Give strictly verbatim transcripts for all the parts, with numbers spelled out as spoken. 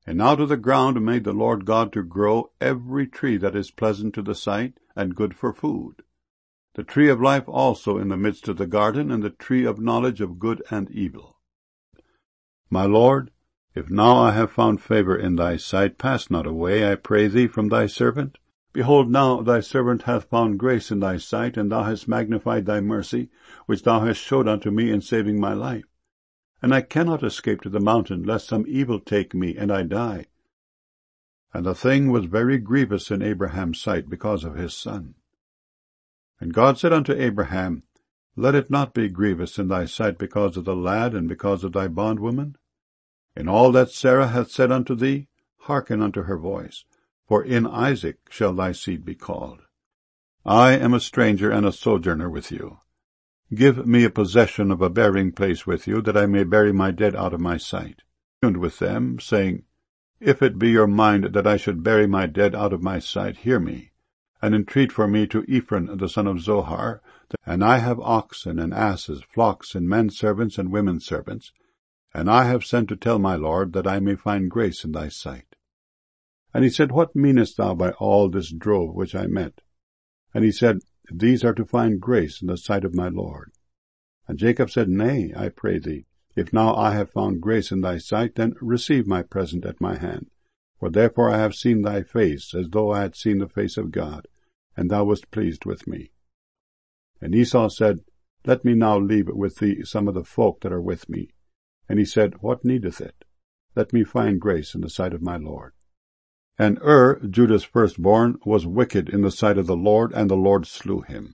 And out of the ground made the Lord God to grow every tree that is pleasant to the sight, and good for food. The tree of life also in the midst of the garden, and the tree of knowledge of good and evil. My Lord, if now I have found favor in thy sight, pass not away, I pray thee, from thy servant. Behold, now thy servant hath found grace in thy sight, and thou hast magnified thy mercy, which thou hast showed unto me in saving my life. And I cannot escape to the mountain, lest some evil take me, and I die. And the thing was very grievous in Abraham's sight because of his son. And God said unto Abraham, Let it not be grievous in thy sight because of the lad, and because of thy bondwoman. In all that Sarah hath said unto thee, hearken unto her voice, for in Isaac shall thy seed be called. I am a stranger and a sojourner with you. Give me a possession of a burying place with you, that I may bury my dead out of my sight. And with them, saying, If it be your mind that I should bury my dead out of my sight, hear me, and entreat for me to Ephron the son of Zohar, and I have oxen and asses, flocks, and men servants and women servants, and I have sent to tell my Lord, that I may find grace in thy sight. And he said, What meanest thou by all this drove which I met? And he said, These are to find grace in the sight of my Lord. And Jacob said, Nay, I pray thee, if now I have found grace in thy sight, then receive my present at my hand. For therefore I have seen thy face, as though I had seen the face of God, and thou wast pleased with me. And Esau said, Let me now leave with thee some of the folk that are with me. And he said, What needeth it? Let me find grace in the sight of my Lord. And Ur, Judah's firstborn, was wicked in the sight of the Lord, and the Lord slew him.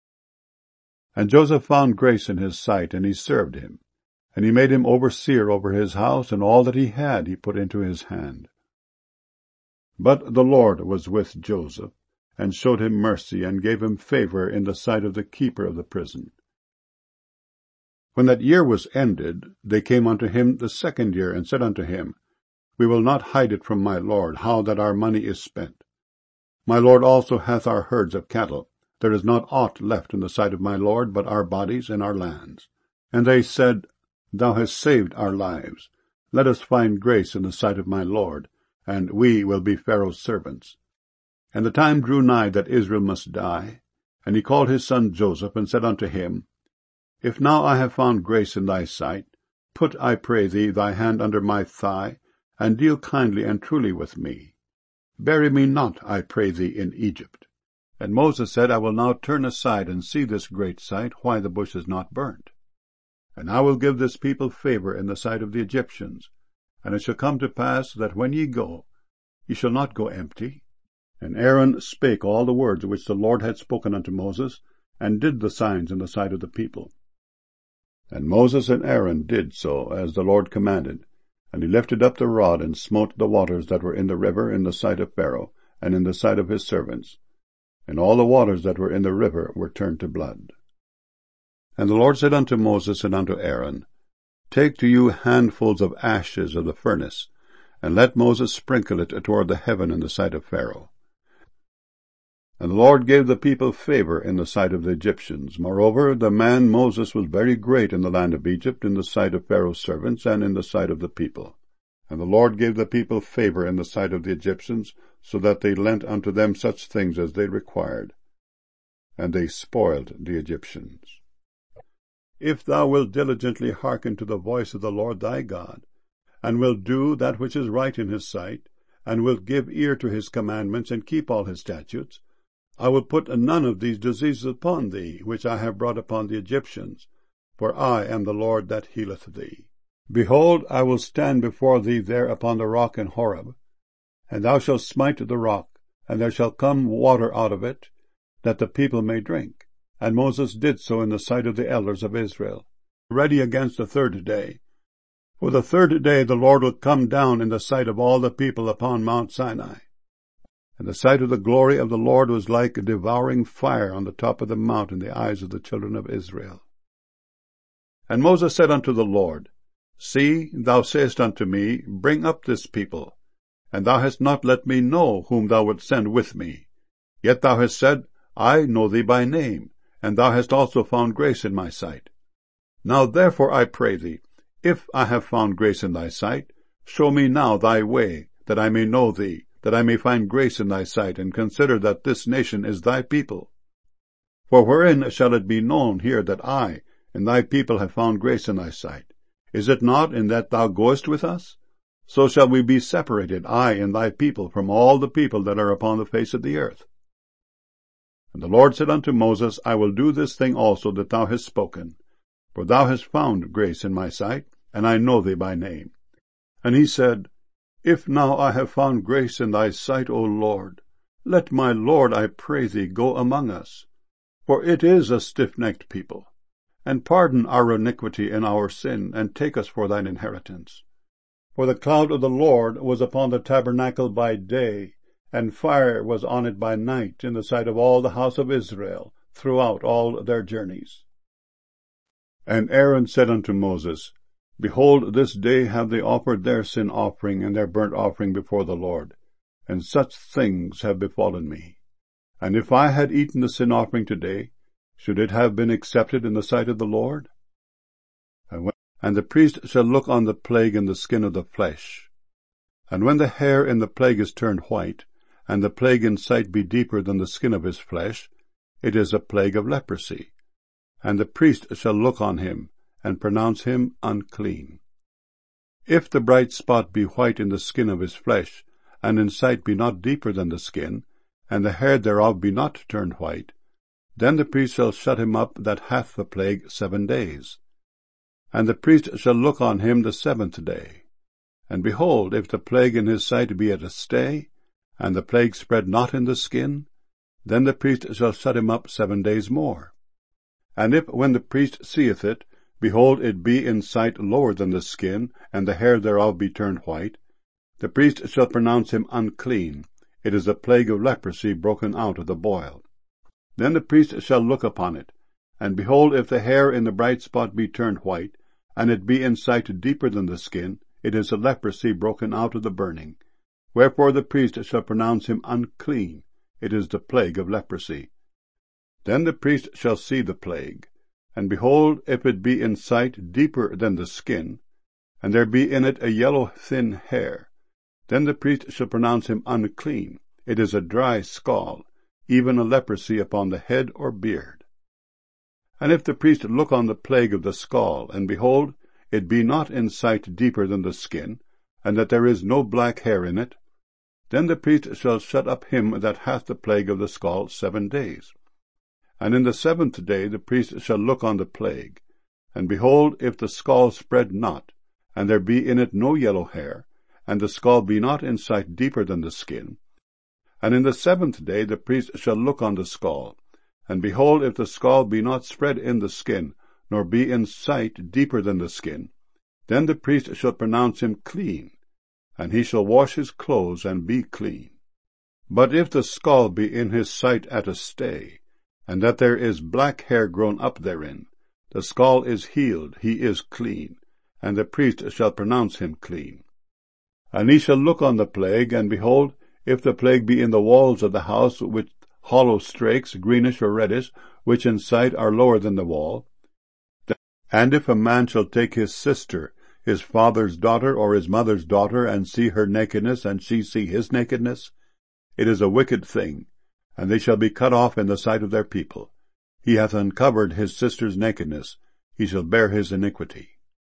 And Joseph found grace in his sight, and he served him. And he made him overseer over his house, and all that he had he put into his hand. But the Lord was with Joseph, and showed him mercy, and gave him favor in the sight of the keeper of the prison. When that year was ended, they came unto him the second year, and said unto him, We will not hide it from my Lord, how that our money is spent. My Lord also hath our herds of cattle. There is not aught left in the sight of my Lord, but our bodies and our lands. And they said, Thou hast saved our lives. Let us find grace in the sight of my Lord, and we will be Pharaoh's servants. And the time drew nigh that Israel must die. And he called his son Joseph, and said unto him, If now I have found grace in thy sight, put, I pray thee, thy hand under my thigh, and deal kindly and truly with me. Bury me not, I pray thee, in Egypt. And Moses said, I will now turn aside and see this great sight, why the bush is not burnt. And I will give this people favor in the sight of the Egyptians. And it shall come to pass that when ye go, ye shall not go empty. And Aaron spake all the words which the Lord had spoken unto Moses, and did the signs in the sight of the people. And Moses and Aaron did so, as the Lord commanded. And he lifted up the rod, and smote the waters that were in the river in the sight of Pharaoh, and in the sight of his servants. And all the waters that were in the river were turned to blood. And the Lord said unto Moses and unto Aaron, Take to you handfuls of ashes of the furnace, and let Moses sprinkle it toward the heaven in the sight of Pharaoh. And the Lord gave the people favor in the sight of the Egyptians. Moreover, the man Moses was very great in the land of Egypt, in the sight of Pharaoh's servants, and in the sight of the people. And the Lord gave the people favor in the sight of the Egyptians, so that they lent unto them such things as they required. And they spoiled the Egyptians. If thou wilt diligently hearken to the voice of the Lord thy God, and wilt do that which is right in his sight, and wilt give ear to his commandments, and keep all his statutes, I will put none of these diseases upon thee, which I have brought upon the Egyptians, for I am the Lord that healeth thee. Behold, I will stand before thee there upon the rock in Horeb, and thou shalt smite the rock, and there shall come water out of it, that the people may drink. And Moses did so in the sight of the elders of Israel, ready against the third day. For the third day the Lord will come down in the sight of all the people upon Mount Sinai. And the sight of the glory of the Lord was like a devouring fire on the top of the mount in the eyes of the children of Israel. And Moses said unto the Lord, See, thou sayest unto me, Bring up this people, and thou hast not let me know whom thou wilt send with me. Yet thou hast said, I know thee by name, and thou hast also found grace in my sight. Now therefore I pray thee, if I have found grace in thy sight, Show me now thy way, that I may know thee, that I may find grace in thy sight, and consider that this nation is thy people. For wherein shall it be known here that I and thy people have found grace in thy sight? Is it not in that thou goest with us? So shall we be separated, I and thy people, from all the people that are upon the face of the earth. And the Lord said unto Moses, I will do this thing also that thou hast spoken, for thou hast found grace in my sight, and I know thee by name. And he said, If now I have found grace in thy sight, O Lord, let my Lord, I pray thee, go among us. For it is a stiff-necked people. And pardon our iniquity and our sin, and take us for thine inheritance. For the cloud of the Lord was upon the tabernacle by day, and fire was on it by night, in the sight of all the house of Israel, throughout all their journeys. And Aaron said unto Moses, Behold, this day have they offered their sin offering and their burnt offering before the Lord, and such things have befallen me. And if I had eaten the sin offering today, should it have been accepted in the sight of the Lord? And, when, and the priest shall look on the plague in the skin of the flesh. And when the hair in the plague is turned white, and the plague in sight be deeper than the skin of his flesh, it is a plague of leprosy. And the priest shall look on him, and pronounce him unclean. If the bright spot be white in the skin of his flesh, and in sight be not deeper than the skin, and the hair thereof be not turned white, then the priest shall shut him up that hath the plague seven days. And the priest shall look on him the seventh day. And behold, if the plague in his sight be at a stay, and the plague spread not in the skin, then the priest shall shut him up seven days more. And if, when the priest seeth it, behold, it be in sight lower than the skin, and the hair thereof be turned white, the priest shall pronounce him unclean. It is a plague of leprosy broken out of the boil. Then the priest shall look upon it, and behold, if the hair in the bright spot be turned white, and it be in sight deeper than the skin, it is a leprosy broken out of the burning. Wherefore the priest shall pronounce him unclean. It is the plague of leprosy. Then the priest shall see the plague, and behold, if it be in sight deeper than the skin, and there be in it a yellow thin hair, then the priest shall pronounce him unclean. It is a dry scald, even a leprosy upon the head or beard. And if the priest look on the plague of the scald, and behold, it be not in sight deeper than the skin, and that there is no black hair in it, then the priest shall shut up him that hath the plague of the scald seven days. And in the seventh day the priest shall look on the plague, and behold, if the scald spread not, and there be in it no yellow hair, and the scald be not in sight deeper than the skin, and in the seventh day the priest shall look on the scald, and behold, if the scald be not spread in the skin, nor be in sight deeper than the skin, then the priest shall pronounce him clean, and he shall wash his clothes and be clean. But if the scald be in his sight at a stay, and that there is black hair grown up therein, the scald is healed, he is clean, and the priest shall pronounce him clean. And he shall look on the plague, and behold, if the plague be in the walls of the house with hollow strakes, greenish or reddish, which in sight are lower than the wall, and if a man shall take his sister, his father's daughter, or his mother's daughter, and see her nakedness, and she see his nakedness, it is a wicked thing, and they shall be cut off in the sight of their people. He hath uncovered his sister's nakedness, he shall bear his iniquity.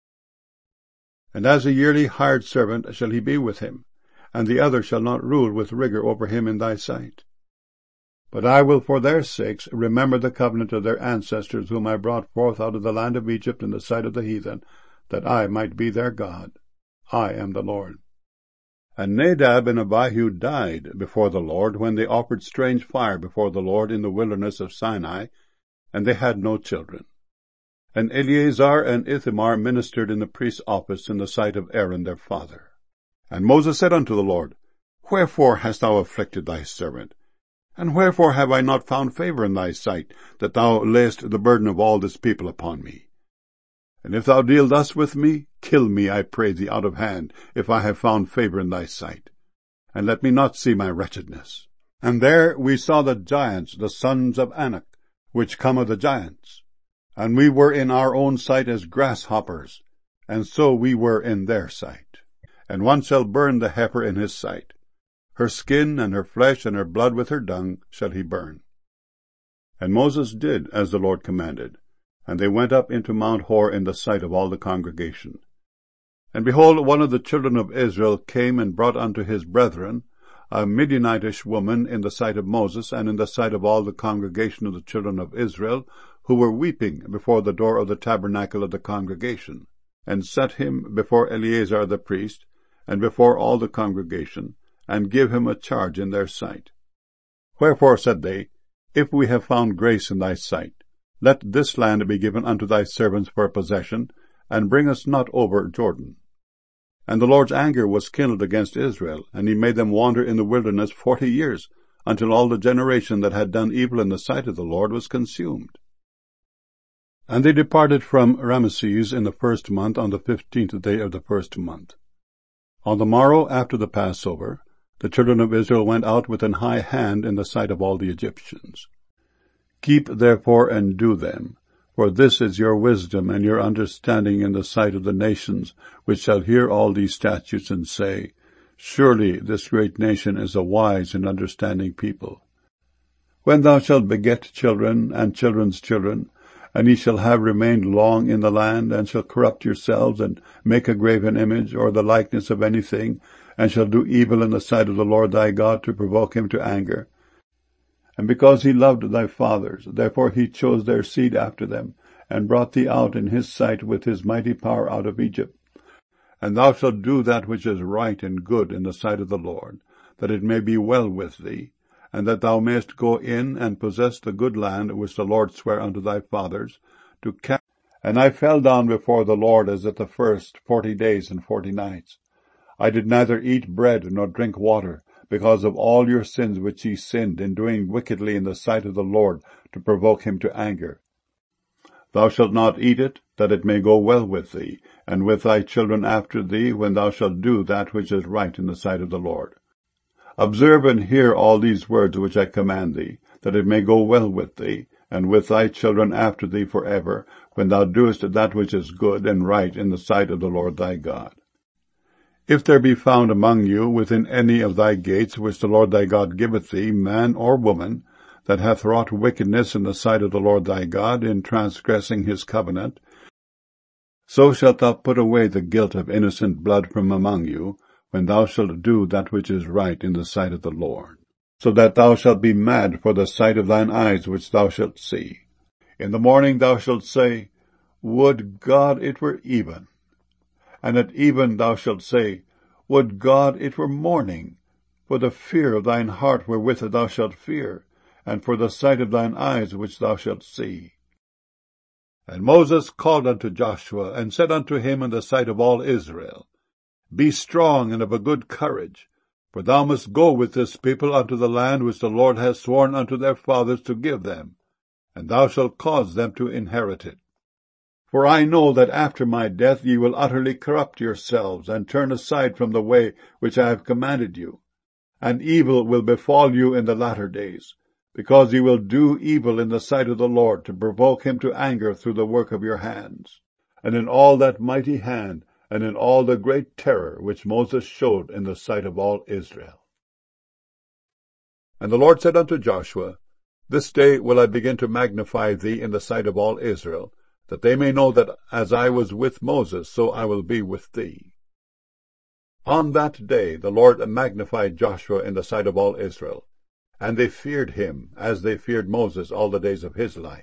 And as a yearly hired servant shall he be with him, and the other shall not rule with rigor over him in thy sight. But I will for their sakes remember the covenant of their ancestors, whom I brought forth out of the land of Egypt in the sight of the heathen, that I might be their God. I am the Lord. And Nadab and Abihu died before the Lord, when they offered strange fire before the Lord in the wilderness of Sinai, and they had no children. And Eleazar and Ithamar ministered in the priest's office in the sight of Aaron their father. And Moses said unto the Lord, Wherefore hast thou afflicted thy servant? And wherefore have I not found favor in thy sight, that thou layest the burden of all this people upon me? And if thou deal thus with me, kill me, I pray thee, out of hand, if I have found favor in thy sight. And let me not see my wretchedness. And there we saw the giants, the sons of Anak, which come of the giants. And we were in our own sight as grasshoppers, and so we were in their sight. and one shall burn the heifer in his sight. Her skin and her flesh and her blood with her dung shall he burn. And Moses did as the Lord commanded, and they went up into Mount Hor in the sight of all the congregation. And behold, one of the children of Israel came and brought unto his brethren a Midianitish woman in the sight of Moses, and in the sight of all the congregation of the children of Israel, who were weeping before the door of the tabernacle of the congregation, and set him before Eleazar the priest, and before all the congregation, and give him a charge in their sight. Wherefore, said they, if we have found grace in thy sight, let this land be given unto thy servants for a possession, and bring us not over Jordan. And the Lord's anger was kindled against Israel, and he made them wander in the wilderness forty years, until all the generation that had done evil in the sight of the Lord was consumed. And they departed from Ramesses in the first month, on the fifteenth day of the first month. On the morrow after the Passover, the children of Israel went out with an high hand in the sight of all the Egyptians. Keep therefore and do them, for this is your wisdom and your understanding in the sight of the nations, which shall hear all these statutes and say, surely this great nation is a wise and understanding people. When thou shalt beget children and children's children, and ye shall have remained long in the land, and shall corrupt yourselves, and make a graven image, or the likeness of anything, and shall do evil in the sight of the Lord thy God, to provoke him to anger. And because he loved thy fathers, therefore he chose their seed after them, and brought thee out in his sight with his mighty power out of Egypt. And thou shalt do that which is right and good in the sight of the Lord, that it may be well with thee, and that thou mayest go in and possess the good land which the Lord sware unto thy fathers, to capture. And I fell down before the Lord as at the first forty days and forty nights. I did neither eat bread nor drink water, because of all your sins which ye sinned in doing wickedly in the sight of the Lord, to provoke him to anger. Thou shalt not eat it, that it may go well with thee, and with thy children after thee, when thou shalt do that which is right in the sight of the Lord. Observe and hear all these words which I command thee, that it may go well with thee, and with thy children after thee for ever, when thou doest that which is good and right in the sight of the Lord thy God. If there be found among you within any of thy gates which the Lord thy God giveth thee, man or woman, that hath wrought wickedness in the sight of the Lord thy God, in transgressing his covenant, so shalt thou put away the guilt of innocent blood from among you, when thou shalt do that which is right in the sight of the Lord, so that thou shalt be mad for the sight of thine eyes which thou shalt see. In the morning thou shalt say, would God it were even. And at even thou shalt say, would God it were morning, for the fear of thine heart wherewith thou shalt fear, and for the sight of thine eyes which thou shalt see. And Moses called unto Joshua, and said unto him in the sight of all Israel, be strong and of a good courage, for thou must go with this people unto the land which the Lord hath sworn unto their fathers to give them, and thou shalt cause them to inherit it. For I know that after my death ye will utterly corrupt yourselves, and turn aside from the way which I have commanded you. And evil will befall you in the latter days, because ye will do evil in the sight of the Lord, to provoke him to anger through the work of your hands, and in all that mighty hand, and in all the great terror which Moses showed in the sight of all Israel. And the Lord said unto Joshua, this day will I begin to magnify thee in the sight of all Israel, that they may know that as I was with Moses, so I will be with thee. On that day the Lord magnified Joshua in the sight of all Israel, and they feared him, as they feared Moses all the days of his life.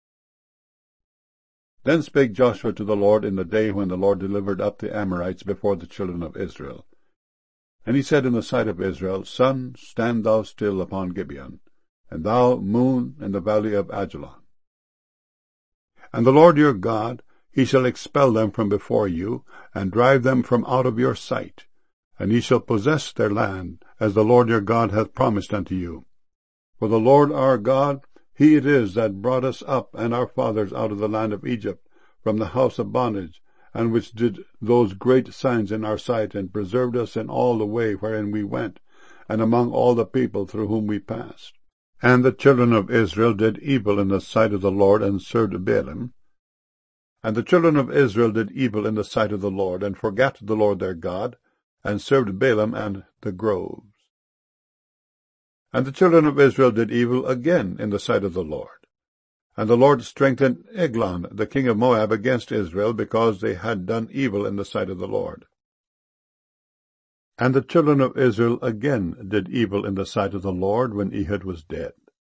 Then spake Joshua to the Lord in the day when the Lord delivered up the Amorites before the children of Israel. And he said in the sight of Israel, Sun, stand thou still upon Gibeon, and thou, moon, in the valley of Ajalon. And the Lord your God, he shall expel them from before you, and drive them from out of your sight, and ye shall possess their land, as the Lord your God hath promised unto you. For the Lord our God, he it is that brought us up and our fathers out of the land of Egypt, from the house of bondage, and which did those great signs in our sight, and preserved us in all the way wherein we went, and among all the people through whom we passed. And the children of Israel did evil in the sight of the Lord, and served Baalim. And the children of Israel did evil in the sight of the Lord, and forgat the Lord their God, and served Balaam and the groves. And the children of Israel did evil again in the sight of the Lord. And the Lord strengthened Eglon, the king of Moab, against Israel, because they had done evil in the sight of the Lord. And the children of Israel again did evil in the sight of the Lord when Ehud was dead.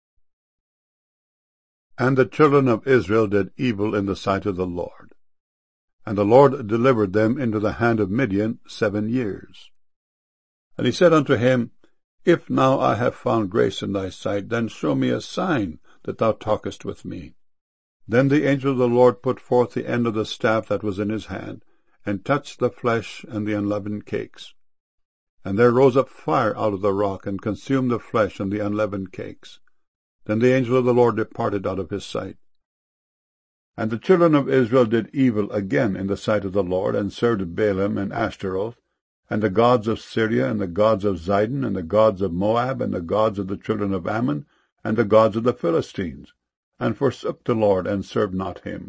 And the children of Israel did evil in the sight of the Lord. And the Lord delivered them into the hand of Midian seven years. And he said unto him, If now I have found grace in thy sight, then show me a sign that thou talkest with me. Then the angel of the Lord put forth the end of the staff that was in his hand, and touched the flesh and the unleavened cakes. And there rose up fire out of the rock, and consumed the flesh and the unleavened cakes. Then the angel of the Lord departed out of his sight. And the children of Israel did evil again in the sight of the Lord, and served Balaam and Ashtaroth, and the gods of Syria, and the gods of Zidon, and the gods of Moab, and the gods of the children of Ammon, and the gods of the Philistines, and forsook the Lord, and served not him.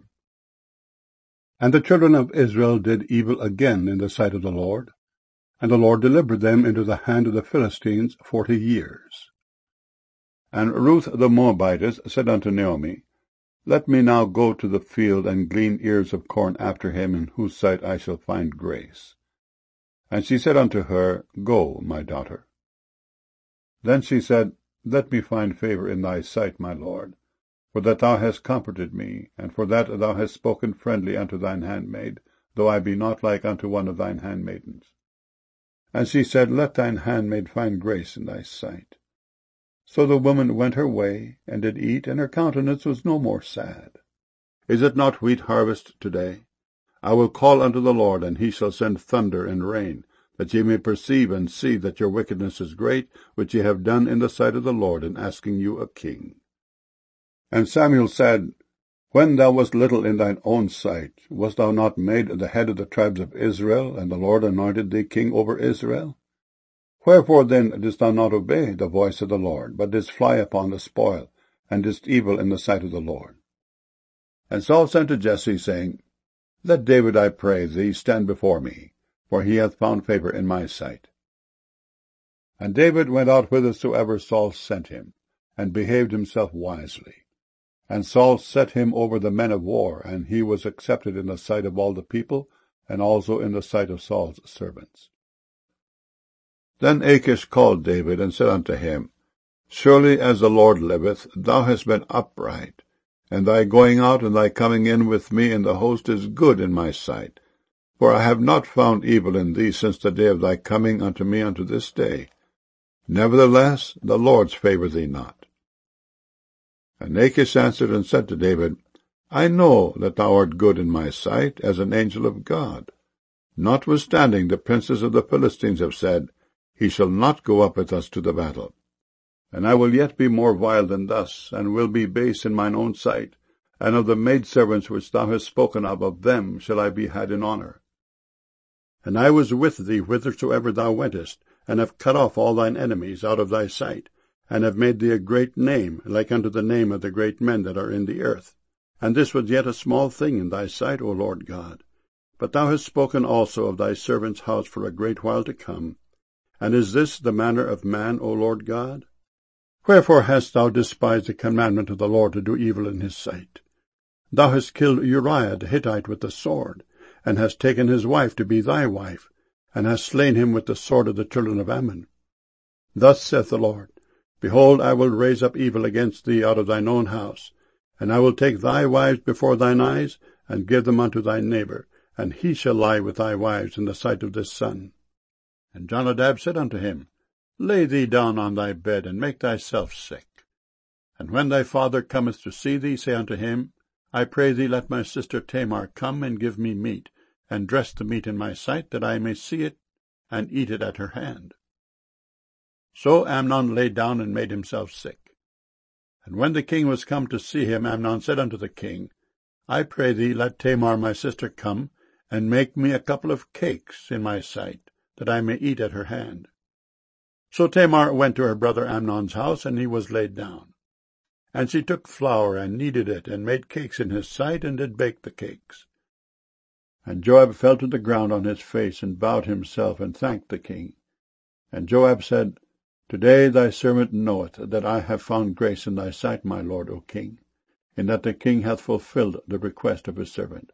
And the children of Israel did evil again in the sight of the Lord, and the Lord delivered them into the hand of the Philistines forty years. And Ruth the Moabitess said unto Naomi, Let me now go to the field, and glean ears of corn after him, in whose sight I shall find grace. And she said unto her, Go, my daughter. Then she said, Let me find favour in thy sight, my lord, for that thou hast comforted me, and for that thou hast spoken friendly unto thine handmaid, though I be not like unto one of thine handmaidens. And she said, Let thine handmaid find grace in thy sight. So the woman went her way, and did eat, and her countenance was no more sad. Is it not wheat harvest today? I will call unto the Lord, and he shall send thunder and rain, that ye may perceive and see that your wickedness is great, which ye have done in the sight of the Lord, in asking you a king. And Samuel said, When thou wast little in thine own sight, wast thou not made the head of the tribes of Israel, and the Lord anointed thee king over Israel? Wherefore then didst thou not obey the voice of the Lord, but didst fly upon the spoil, and didst evil in the sight of the Lord? And Saul sent to Jesse, saying, Let David, I pray thee, stand before me, for he hath found favour in my sight. And David went out whithersoever Saul sent him, and behaved himself wisely. And Saul set him over the men of war, and he was accepted in the sight of all the people, and also in the sight of Saul's servants. Then Achish called David, and said unto him, Surely as the Lord liveth, thou hast been upright, and thy going out and thy coming in with me in the host is good in my sight. For I have not found evil in thee since the day of thy coming unto me unto this day. Nevertheless, the Lord's favour thee not. And Achish answered and said to David, I know that thou art good in my sight, as an angel of God. Notwithstanding, the princes of the Philistines have said, He shall not go up with us to the battle. And I will yet be more vile than thus, and will be base in mine own sight, and of the maidservants which thou hast spoken of, of them shall I be had in honour. And I was with thee whithersoever thou wentest, and have cut off all thine enemies out of thy sight, and have made thee a great name, like unto the name of the great men that are in the earth. And this was yet a small thing in thy sight, O Lord God. But thou hast spoken also of thy servant's house for a great while to come. And is this the manner of man, O Lord God? Wherefore hast thou despised the commandment of the Lord to do evil in his sight? Thou hast killed Uriah the Hittite with the sword, and hast taken his wife to be thy wife, and hast slain him with the sword of the children of Ammon. Thus saith the Lord, Behold, I will raise up evil against thee out of thine own house, and I will take thy wives before thine eyes, and give them unto thy neighbour, and he shall lie with thy wives in the sight of this sun. And Jonadab said unto him, Lay thee down on thy bed, and make thyself sick. And when thy father cometh to see thee, say unto him, I pray thee, let my sister Tamar come and give me meat, and dress the meat in my sight, that I may see it, and eat it at her hand. So Amnon lay down and made himself sick. And when the king was come to see him, Amnon said unto the king, I pray thee, let Tamar my sister come, and make me a couple of cakes in my sight, that I may eat at her hand. So Tamar went to her brother Amnon's house, and he was laid down. And she took flour, and kneaded it, and made cakes in his sight, and did bake the cakes. And Joab fell to the ground on his face, and bowed himself, and thanked the king. And Joab said, Today thy servant knoweth that I have found grace in thy sight, my lord, O king, in that the king hath fulfilled the request of his servant.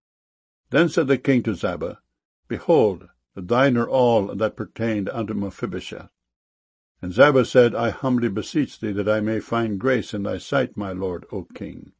Then said the king to Ziba, Behold, thine are all that pertained unto Mephibosheth. And Ziba said, I humbly beseech thee that I may find grace in thy sight, my lord, O king.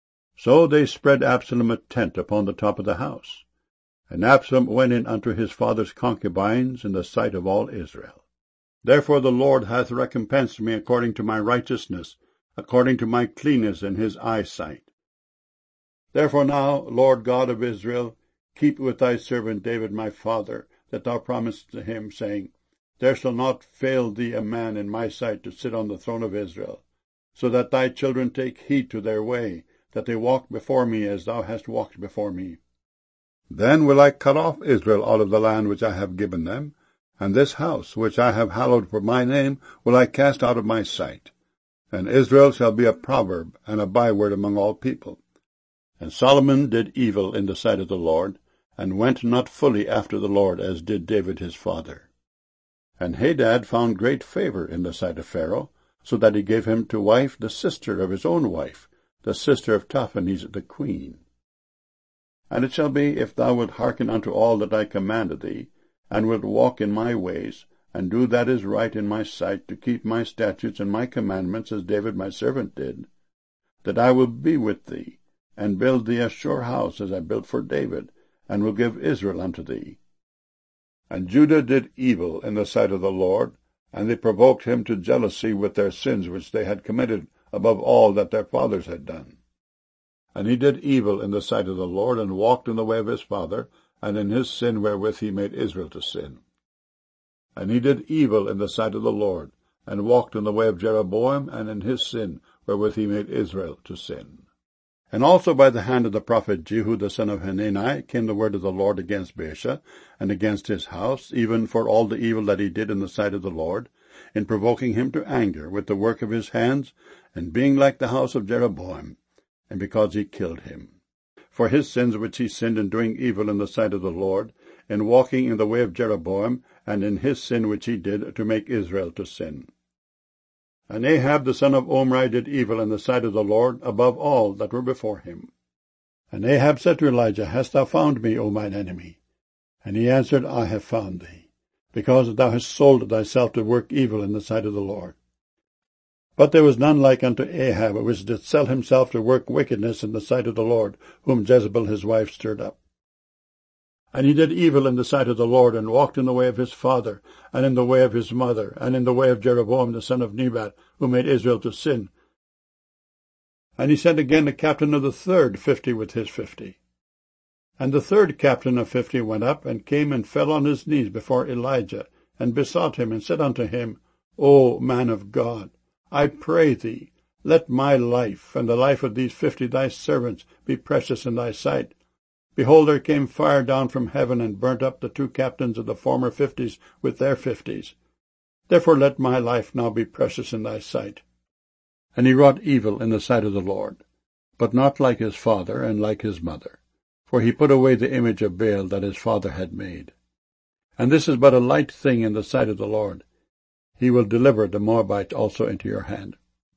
So they spread Absalom a tent upon the top of the house. And Absalom went in unto his father's concubines in the sight of all Israel. Therefore the Lord hath recompensed me according to my righteousness, according to my cleanness in his eyesight. Therefore now, Lord God of Israel, keep with thy servant David my father, that thou promised to him, saying, There shall not fail thee a man in my sight to sit on the throne of Israel, so that thy children take heed to their way, that they walk before me as thou hast walked before me. Then will I cut off Israel out of the land which I have given them, and this house which I have hallowed for my name will I cast out of my sight. And Israel shall be a proverb and a byword among all people. And Solomon did evil in the sight of the Lord, and went not fully after the Lord, as did David his father. And Hadad found great favor in the sight of Pharaoh, so that he gave him to wife the sister of his own wife, the sister of Taphanes the queen. And it shall be, if thou wilt hearken unto all that I commanded thee, and wilt walk in my ways, and do that is right in my sight, to keep my statutes and my commandments, as David my servant did, that I will be with thee, and build thee a sure house, as I built for David, and will give Israel unto thee. And Judah did evil in the sight of the Lord, and they provoked him to jealousy with their sins which they had committed above all that their fathers had done. And he did evil in the sight of the Lord, and walked in the way of his father, and in his sin wherewith he made Israel to sin. And he did evil in the sight of the Lord, and walked in the way of Jeroboam, and in his sin wherewith he made Israel to sin. And also by the hand of the prophet Jehu the son of Hanani came the word of the Lord against Baasha, and against his house, even for all the evil that he did in the sight of the Lord, in provoking him to anger with the work of his hands, and being like the house of Jeroboam, and because he killed him. For his sins which he sinned in doing evil in the sight of the Lord, in walking in the way of Jeroboam, and in his sin which he did to make Israel to sin. And Ahab the son of Omri did evil in the sight of the Lord above all that were before him. And Ahab said to Elijah, Hast thou found me, O mine enemy? And he answered, I have found thee, because thou hast sold thyself to work evil in the sight of the Lord. But there was none like unto Ahab, which did sell himself to work wickedness in the sight of the Lord, whom Jezebel his wife stirred up. And he did evil in the sight of the Lord, and walked in the way of his father, and in the way of his mother, and in the way of Jeroboam the son of Nebat, who made Israel to sin. And he sent again the captain of the third fifty with his fifty. And the third captain of fifty went up, and came and fell on his knees before Elijah, and besought him, and said unto him, O man of God, I pray thee, let my life, and the life of these fifty thy servants, be precious in thy sight. Behold, there came fire down from heaven, and burnt up the two captains of the former fifties with their fifties. Therefore let my life now be precious in thy sight. And he wrought evil in the sight of the Lord, but not like his father and like his mother, for he put away the image of Baal that his father had made. And this is but a light thing in the sight of the Lord. He will deliver the Moabites also into your hand.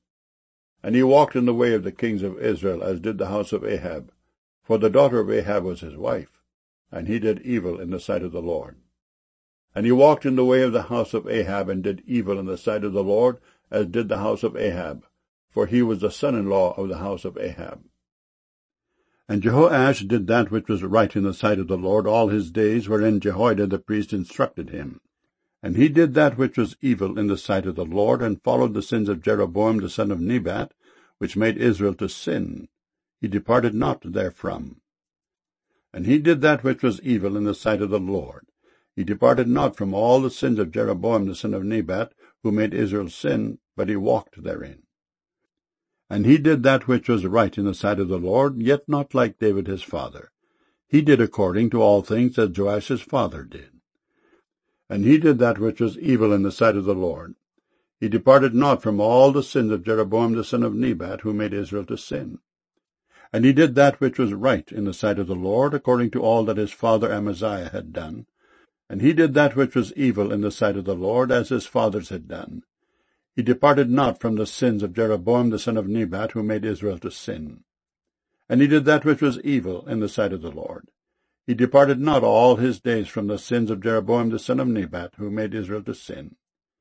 And he walked in the way of the kings of Israel, as did the house of Ahab, for the daughter of Ahab was his wife, and he did evil in the sight of the Lord. And he walked in the way of the house of Ahab, and did evil in the sight of the Lord, as did the house of Ahab, for he was the son-in-law of the house of Ahab. And Jehoash did that which was right in the sight of the Lord all his days, wherein Jehoiada the priest instructed him. And he did that which was evil in the sight of the Lord, and followed the sins of Jeroboam the son of Nebat, which made Israel to sin. He departed not therefrom. And he did that which was evil in the sight of the Lord. He departed not from all the sins of Jeroboam the son of Nebat, who made Israel sin, but he walked therein. And he did that which was right in the sight of the Lord, yet not like David his father. He did according to all things as Joash his father did. And he did that which was evil in the sight of the Lord. He departed not from all the sins of Jeroboam the son of Nebat, who made Israel to sin. And he did that which was right in the sight of the Lord, according to all that his father Amaziah had done. And he did that which was evil in the sight of the Lord, as his fathers had done. He departed not from the sins of Jeroboam the son of Nebat, who made Israel to sin. And he did that which was evil in the sight of the Lord. He departed not all his days from the sins of Jeroboam the son of Nebat, who made Israel to sin.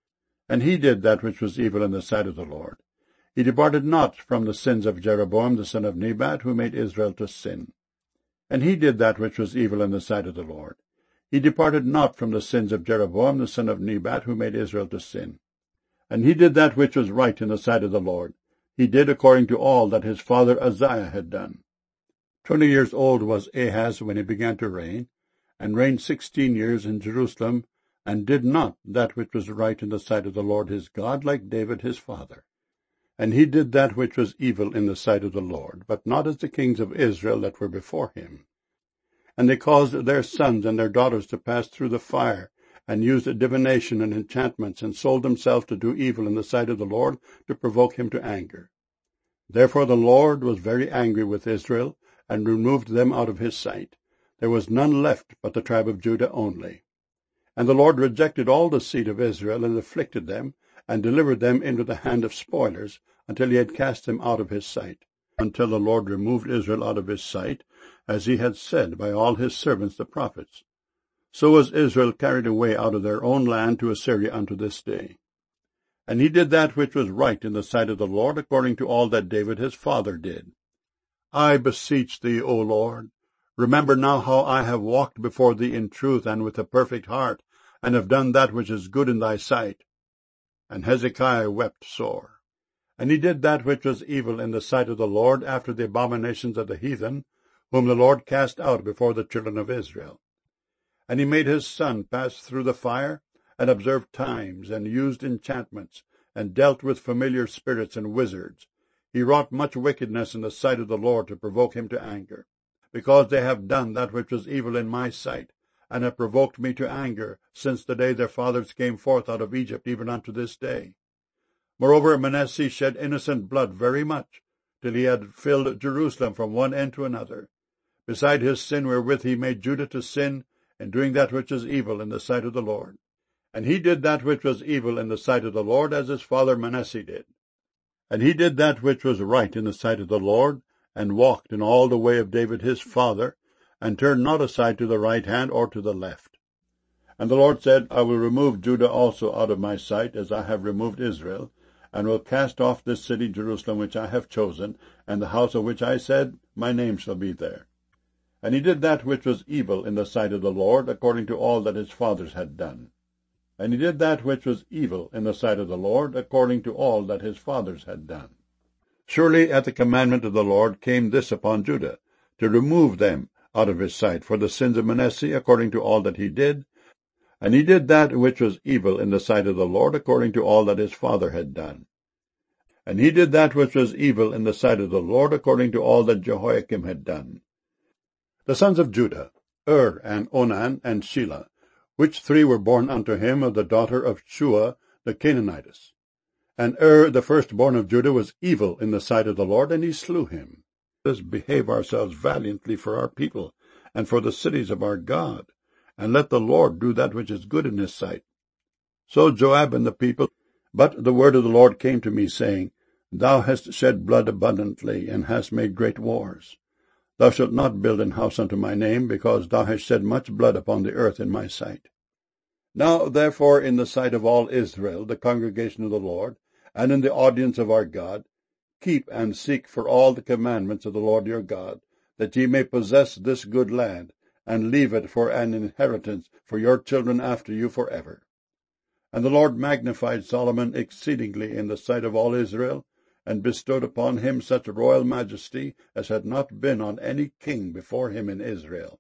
And he did that which was evil in the sight of the Lord. He departed not from the sins of Jeroboam the son of Nebat, who made Israel to sin. And he did that which was evil in the sight of the Lord. He departed not from the sins of Jeroboam the son of Nebat, who made Israel to sin. And he did that which was right in the sight of the Lord. He did according to all that his father Uzziah had done. Twenty years old was Ahaz when he began to reign, and reigned sixteen years in Jerusalem, and did not that which was right in the sight of the Lord his God, like David his father. And he did that which was evil in the sight of the Lord, but not as the kings of Israel that were before him. And they caused their sons and their daughters to pass through the fire, and used divination and enchantments, and sold themselves to do evil in the sight of the Lord, to provoke him to anger. Therefore the Lord was very angry with Israel, and removed them out of his sight. There was none left but the tribe of Judah only. And the Lord rejected all the seed of Israel, and afflicted them, and delivered them into the hand of spoilers, until he had cast them out of his sight, until the Lord removed Israel out of his sight, as he had said by all his servants the prophets. So was Israel carried away out of their own land to Assyria unto this day. And he did that which was right in the sight of the Lord, according to all that David his father did. I beseech thee, O Lord, remember now how I have walked before thee in truth and with a perfect heart, and have done that which is good in thy sight. And Hezekiah wept sore. And he did that which was evil in the sight of the Lord, after the abominations of the heathen, whom the Lord cast out before the children of Israel. And he made his son pass through the fire, and observed times, and used enchantments, and dealt with familiar spirits and wizards. He wrought much wickedness in the sight of the Lord, to provoke him to anger, because they have done that which was evil in my sight, and have provoked me to anger, since the day their fathers came forth out of Egypt, even unto this day. Moreover, Manasseh shed innocent blood very much, till he had filled Jerusalem from one end to another, beside his sin wherewith he made Judah to sin, in doing that which is evil in the sight of the Lord. And he did that which was evil in the sight of the Lord, as his father Manasseh did. And he did that which was right in the sight of the Lord, and walked in all the way of David his father, and turned not aside to the right hand or to the left. And the Lord said, I will remove Judah also out of my sight, as I have removed Israel, and will cast off this city Jerusalem which I have chosen, and the house of which I said, my name shall be there. And he did that which was evil in the sight of the Lord, according to all that his fathers had done. And he did that which was evil in the sight of the Lord, according to all that his fathers had done. Surely at the commandment of the Lord came this upon Judah, to remove them out of his sight for the sins of Manasseh, according to all that he did. And he did that which was evil in the sight of the Lord, according to all that his father had done. And he did that which was evil in the sight of the Lord, according to all that Jehoiakim had done. The sons of Judah, Ur, and Onan, and Shelah, which three were born unto him of the daughter of Shua the Canaanitess. And Ur, the firstborn of Judah, was evil in the sight of the Lord, and he slew him. Let us behave ourselves valiantly for our people, and for the cities of our God, and let the Lord do that which is good in his sight. So Joab and the people, but the word of the Lord came to me, saying, Thou hast shed blood abundantly, and hast made great wars. Thou shalt not build an house unto my name, because thou hast shed much blood upon the earth in my sight. Now therefore in the sight of all Israel, the congregation of the Lord, and in the audience of our God, keep and seek for all the commandments of the Lord your God, that ye may possess this good land, and leave it for an inheritance for your children after you forever. And the Lord magnified Solomon exceedingly in the sight of all Israel, and bestowed upon him such royal majesty as had not been on any king before him in Israel.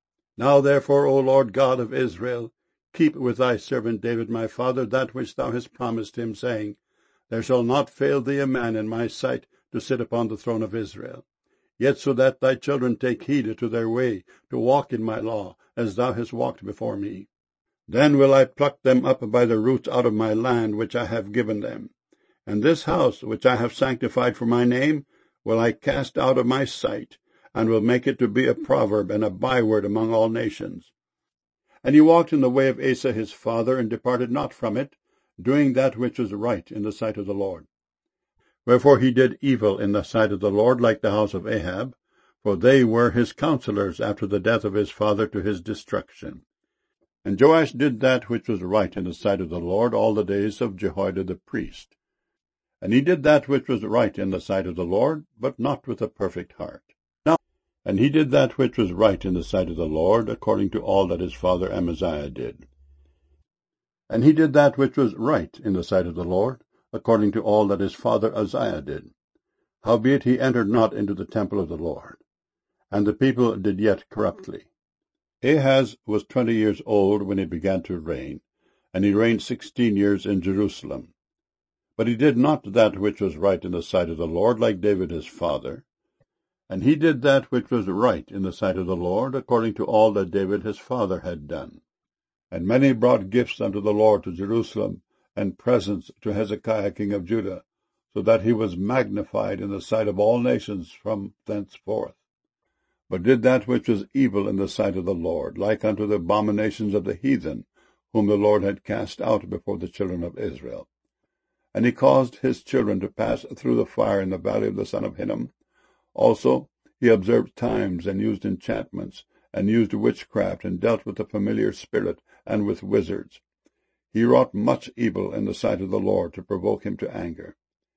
Now therefore, O Lord God of Israel, keep with thy servant David my father that which thou hast promised him, saying, There shall not fail thee a man in my sight to sit upon the throne of Israel. Yet so that thy children take heed to their way, to walk in my law, as thou hast walked before me. Then will I pluck them up by the roots out of my land which I have given them. And this house, which I have sanctified for my name, will I cast out of my sight, and will make it to be a proverb and a byword among all nations. And he walked in the way of Asa his father, and departed not from it, doing that which was right in the sight of the Lord. Wherefore he did evil in the sight of the Lord, like the house of Ahab, for they were his counselors after the death of his father to his destruction. And Joash did that which was right in the sight of the Lord all the days of Jehoiada the priest. And he did that which was right in the sight of the Lord, but not with a perfect heart. Now, and he did that which was right in the sight of the Lord, according to all that his father Amaziah did. And he did that which was right in the sight of the Lord, according to all that his father Uzziah did. Howbeit he entered not into the temple of the Lord. And the people did yet corruptly. Ahaz was twenty years old when he began to reign, and he reigned sixteen years in Jerusalem. But he did not that which was right in the sight of the Lord, like David his father. And he did that which was right in the sight of the Lord, according to all that David his father had done. And many brought gifts unto the Lord to Jerusalem, and presents to Hezekiah king of Judah, so that he was magnified in the sight of all nations from thenceforth. But did that which was evil in the sight of the Lord, like unto the abominations of the heathen, whom the Lord had cast out before the children of Israel. And he caused his children to pass through the fire in the valley of the son of Hinnom. Also he observed times, and used enchantments, and used witchcraft, and dealt with the familiar spirit, and with wizards. He wrought much evil in the sight of the Lord, to provoke him to anger.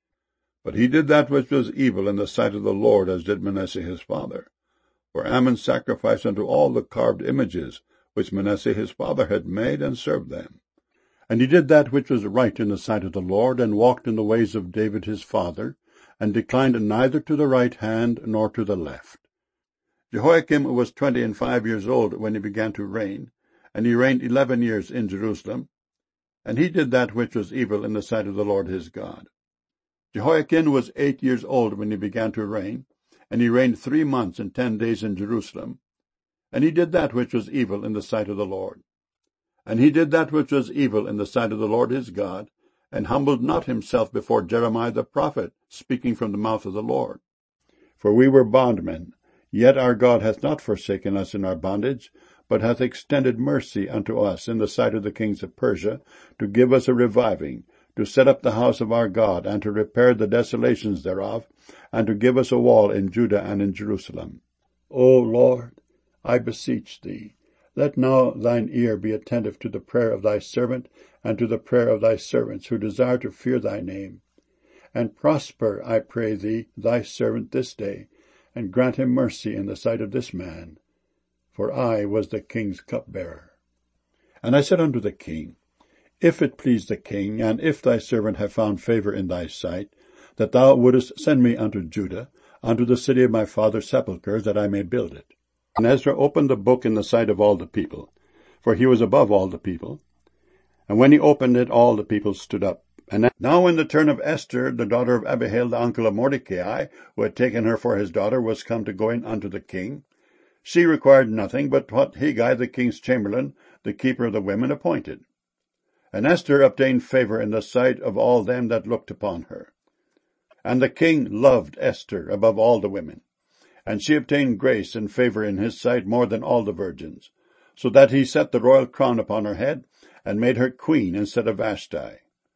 But he did that which was evil in the sight of the Lord, as did Manasseh his father. For Ammon sacrificed unto all the carved images, which Manasseh his father had made, and served them. And he did that which was right in the sight of the Lord, and walked in the ways of David his father, and declined neither to the right hand nor to the left. Jehoiakim was twenty and five years old when he began to reign, and he reigned eleven years in Jerusalem. And he did that which was evil in the sight of the Lord his God. Jehoiakim was eight years old when he began to reign, and he reigned three months and ten days in Jerusalem. And he did that which was evil in the sight of the Lord. And he did that which was evil in the sight of the Lord his God, and humbled not himself before Jeremiah the prophet, speaking from the mouth of the Lord. For we were bondmen, yet our God hath not forsaken us in our bondage, but hath extended mercy unto us in the sight of the kings of Persia, to give us a reviving, to set up the house of our God, and to repair the desolations thereof, and to give us a wall in Judah and in Jerusalem. O Lord, I beseech thee, let now thine ear be attentive to the prayer of thy servant, and to the prayer of thy servants, who desire to fear thy name. And prosper, I pray thee, thy servant this day, and grant him mercy in the sight of this man. For I was the king's cupbearer. And I said unto the king, If it please the king, and if thy servant have found favor in thy sight, that thou wouldest send me unto Judah, unto the city of my father's sepulchre, that I may build it. And Ezra opened the book in the sight of all the people, for he was above all the people. And when he opened it, all the people stood up. And now when the turn of Esther, the daughter of Abihail, the uncle of Mordecai, who had taken her for his daughter, was come to go in unto the king, she required nothing but what Hegai, the king's chamberlain, the keeper of the women, appointed. And Esther obtained favor in the sight of all them that looked upon her. And the king loved Esther above all the women, and she obtained grace and favor in his sight more than all the virgins, so that he set the royal crown upon her head, and made her queen instead of Vashti.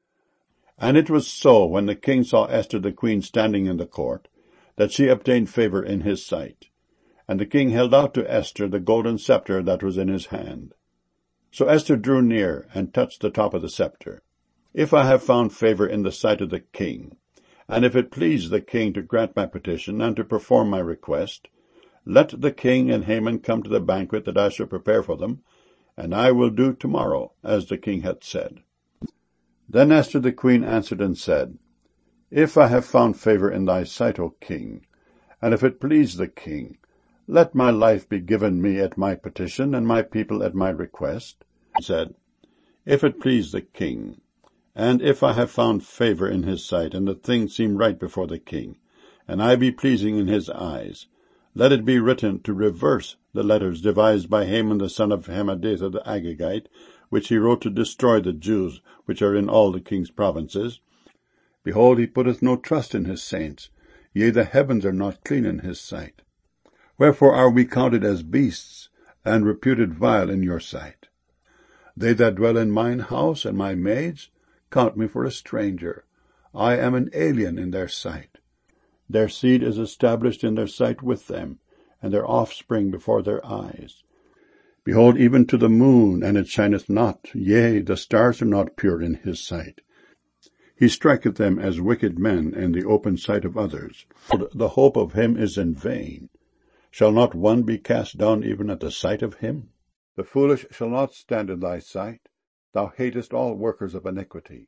And it was so, when the king saw Esther the queen standing in the court, that she obtained favor in his sight. And the king held out to Esther the golden scepter that was in his hand. So Esther drew near, and touched the top of the scepter. If I have found favor in the sight of the king, and if it please the king to grant my petition, and to perform my request, let the king and Haman come to the banquet that I shall prepare for them, and I will do tomorrow, as the king hath said. Then Esther the queen answered and said, If I have found favor in thy sight, O king, and if it please the king, let my life be given me at my petition, and my people at my request. He said, If it please the king, and if I have found favor in his sight, and the thing seem right before the king, and I be pleasing in his eyes, let it be written to reverse the letters devised by Haman the son of Hammedatha the Agagite, which he wrote to destroy the Jews which are in all the king's provinces. Behold, he putteth no trust in his saints, yea, the heavens are not clean in his sight. Wherefore are we counted as beasts, and reputed vile in your sight? They that dwell in mine house, and my maids, count me for a stranger. I am an alien in their sight. Their seed is established in their sight with them, and their offspring before their eyes. Behold, even to the moon, and it shineth not, yea, the stars are not pure in his sight. He striketh them as wicked men in the open sight of others. The hope of him is in vain. Shall not one be cast down even at the sight of him? The foolish shall not stand in thy sight. Thou hatest all workers of iniquity.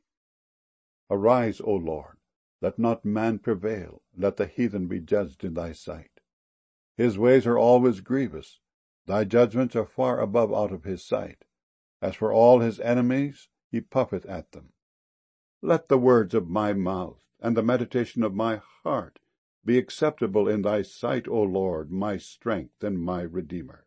Arise, O Lord, let not man prevail, let the heathen be judged in thy sight. His ways are always grievous, thy judgments are far above out of his sight. As for all his enemies, he puffeth at them. Let the words of my mouth, and the meditation of my heart, be acceptable in thy sight, O Lord, my strength and my Redeemer.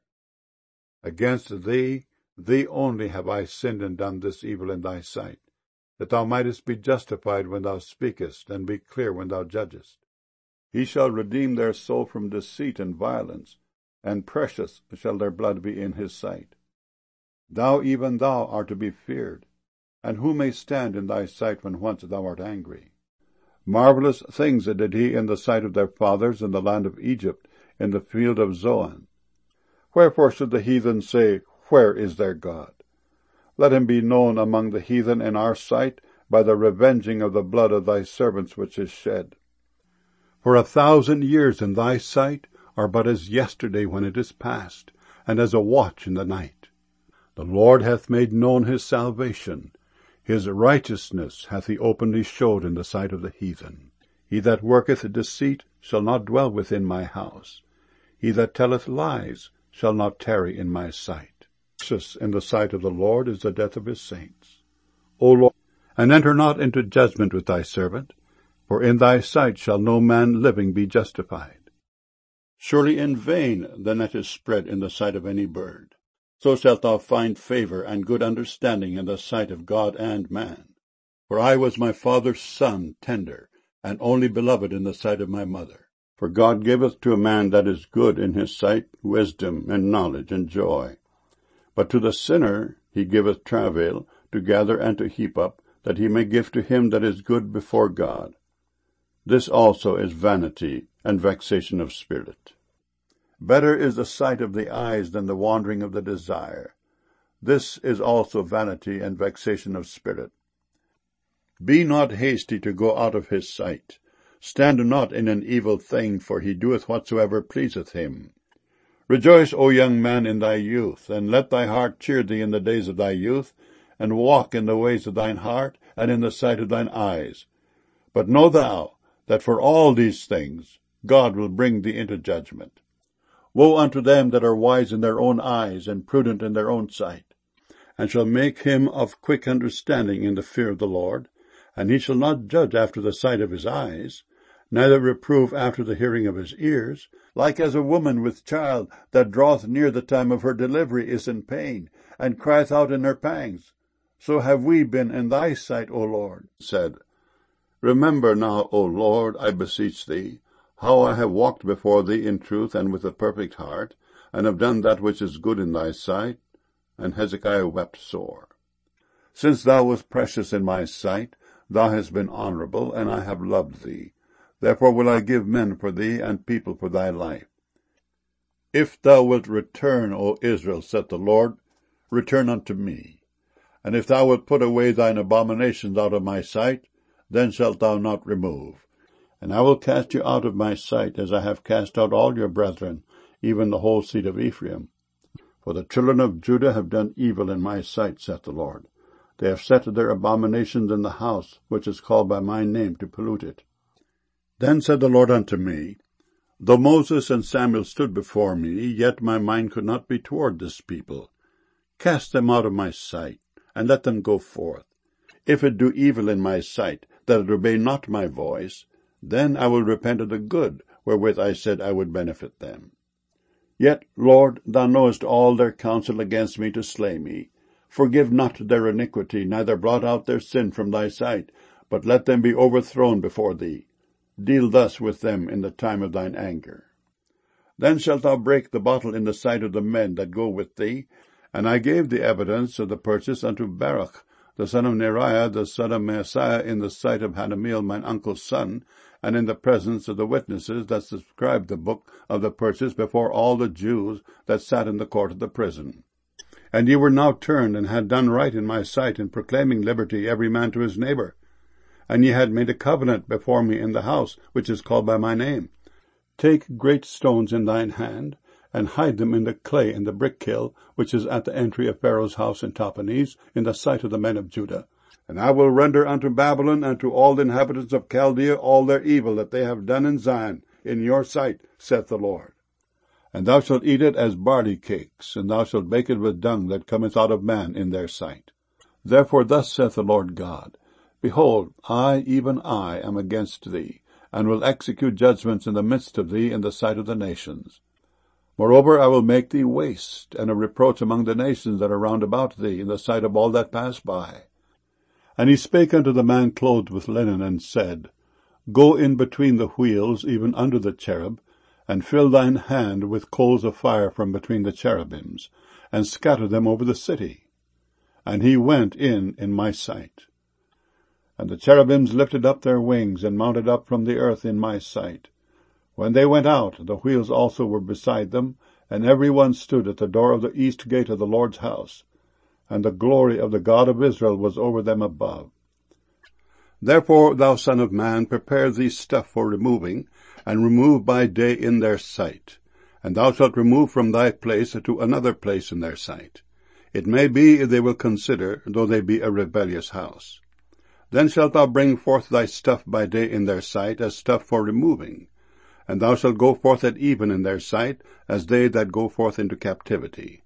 Against thee, thee only have I sinned and done this evil in thy sight, that thou mightest be justified when thou speakest, and be clear when thou judgest. He shall redeem their soul from deceit and violence, and precious shall their blood be in his sight. Thou, even thou, art to be feared, and who may stand in thy sight when once thou art angry? Marvelous things did he in the sight of their fathers in the land of Egypt, in the field of Zoan. Wherefore should the heathen say, Where is their God? Let him be known among the heathen in our sight by the revenging of the blood of thy servants which is shed. For a thousand years in thy sight are but as yesterday when it is past, and as a watch in the night. The Lord hath made known his salvation. His righteousness hath he openly showed in the sight of the heathen. He that worketh deceit shall not dwell within my house. He that telleth lies shall not tarry in my sight. Precious in the sight of the Lord is the death of his saints. O Lord, and enter not into judgment with thy servant, for in thy sight shall no man living be justified. Surely in vain the net is spread in the sight of any bird. So shalt thou find favor and good understanding in the sight of God and man. For I was my father's son, tender, and only beloved in the sight of my mother. For God giveth to a man that is good in his sight wisdom and knowledge and joy. But to the sinner he giveth travail, to gather and to heap up, that he may give to him that is good before God. This also is vanity and vexation of spirit. Better is the sight of the eyes than the wandering of the desire. This is also vanity and vexation of spirit. Be not hasty to go out of his sight. Stand not in an evil thing, for he doeth whatsoever pleaseth him. Rejoice, O young man, in thy youth, and let thy heart cheer thee in the days of thy youth, and walk in the ways of thine heart, and in the sight of thine eyes. But know thou, that for all these things God will bring thee into judgment. Woe unto them that are wise in their own eyes, and prudent in their own sight, and shall make him of quick understanding in the fear of the Lord, and he shall not judge after the sight of his eyes, neither reprove after the hearing of his ears, like as a woman with child that draweth near the time of her delivery is in pain, and crieth out in her pangs. So have we been in thy sight, O Lord, said. Remember now, O Lord, I beseech thee, how I have walked before thee in truth and with a perfect heart, and have done that which is good in thy sight. And Hezekiah wept sore. Since thou wast precious in my sight, thou hast been honorable, and I have loved thee. Therefore will I give men for thee, and people for thy life. If thou wilt return, O Israel, saith the Lord, return unto me. And if thou wilt put away thine abominations out of my sight, then shalt thou not remove. And I will cast you out of my sight, as I have cast out all your brethren, even the whole seed of Ephraim. For the children of Judah have done evil in my sight, saith the Lord. They have set their abominations in the house, which is called by my name, to pollute it. Then said the Lord unto me, Though Moses and Samuel stood before me, yet my mind could not be toward this people. Cast them out of my sight, and let them go forth. If it do evil in my sight, that it obey not my voice, then I will repent of the good wherewith I said I would benefit them. Yet, Lord, thou knowest all their counsel against me to slay me. Forgive not their iniquity, neither blot out their sin from thy sight, but let them be overthrown before thee. deal thus with them in the time of thine anger. Then shalt thou break the bottle in the sight of the men that go with thee. And I gave the evidence of the purchase unto Baruch, the son of Neriah, the son of Maaseiah, in the sight of Hanameel mine uncle's son, and in the presence of the witnesses that subscribed the book of the purchase before all the Jews that sat in the court of the prison. And ye were now turned, and had done right in my sight, in proclaiming liberty every man to his neighbor. And ye had made a covenant before me in the house, which is called by my name. Take great stones in thine hand, and hide them in the clay in the brick kiln, which is at the entry of Pharaoh's house in Tahpanhes, in the sight of the men of Judah. And I will render unto Babylon and to all the inhabitants of Chaldea all their evil that they have done in Zion, in your sight, saith the Lord. And thou shalt eat it as barley cakes, and thou shalt bake it with dung that cometh out of man in their sight. Therefore thus saith the Lord God, Behold, I, even I, am against thee, and will execute judgments in the midst of thee in the sight of the nations. Moreover, I will make thee waste, and a reproach among the nations that are round about thee, in the sight of all that pass by. And he spake unto the man clothed with linen, and said, Go in between the wheels, even under the cherub, and fill thine hand with coals of fire from between the cherubims, and scatter them over the city. And he went in in my sight. And the cherubims lifted up their wings, and mounted up from the earth in my sight. When they went out, the wheels also were beside them, and every one stood at the door of the east gate of the Lord's house. And the glory of the God of Israel was over them above. Therefore, thou son of man, prepare thee stuff for removing, and remove by day in their sight. And thou shalt remove from thy place to another place in their sight. It may be they will consider, though they be a rebellious house. Then shalt thou bring forth thy stuff by day in their sight, as stuff for removing. And thou shalt go forth at even in their sight, as they that go forth into captivity.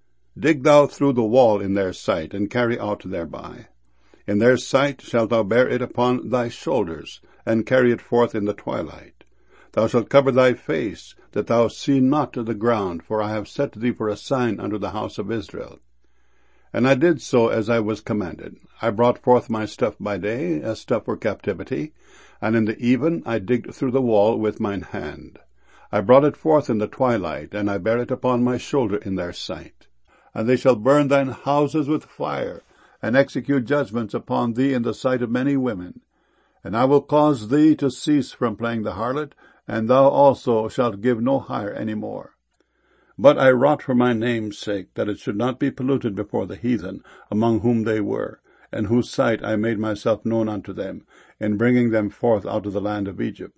Dig thou through the wall in their sight, and carry out thereby. In their sight shalt thou bear it upon thy shoulders, and carry it forth in the twilight. Thou shalt cover thy face, that thou see not the ground, for I have set thee for a sign unto the house of Israel. And I did so as I was commanded. I brought forth my stuff by day, as stuff for captivity, and in the even I digged through the wall with mine hand. I brought it forth in the twilight, and I bare it upon my shoulder in their sight. And they shall burn thine houses with fire, and execute judgments upon thee in the sight of many women. And I will cause thee to cease from playing the harlot, and thou also shalt give no hire any more. But I wrought for my name's sake, that it should not be polluted before the heathen, among whom they were, in whose sight I made myself known unto them, in bringing them forth out of the land of Egypt.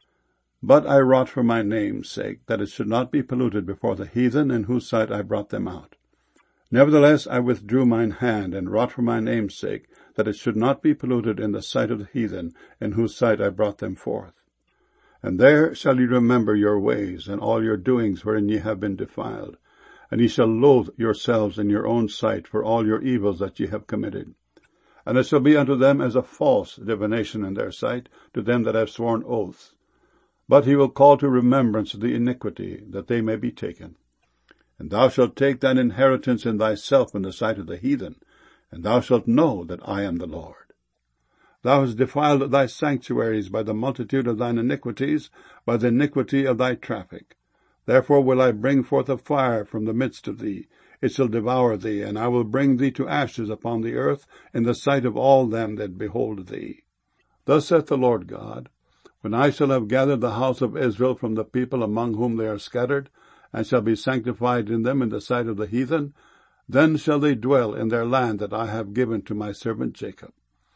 But I wrought for my name's sake, that it should not be polluted before the heathen, in whose sight I brought them out. Nevertheless I withdrew mine hand, and wrought for my name's sake, that it should not be polluted in the sight of the heathen, in whose sight I brought them forth. And there shall ye remember your ways, and all your doings wherein ye have been defiled. And ye shall loathe yourselves in your own sight for all your evils that ye have committed. And it shall be unto them as a false divination in their sight, to them that have sworn oaths. But he will call to remembrance the iniquity, that they may be taken. And thou shalt take thine inheritance in thyself in the sight of the heathen, and thou shalt know that I am the Lord. Thou hast defiled thy sanctuaries by the multitude of thine iniquities, by the iniquity of thy traffic. Therefore will I bring forth a fire from the midst of thee. It shall devour thee, and I will bring thee to ashes upon the earth, in the sight of all them that behold thee. Thus saith the Lord God, When I shall have gathered the house of Israel from the people among whom they are scattered, and shall be sanctified in them in the sight of the heathen, then shall they dwell in their land that I have given to my servant Jacob.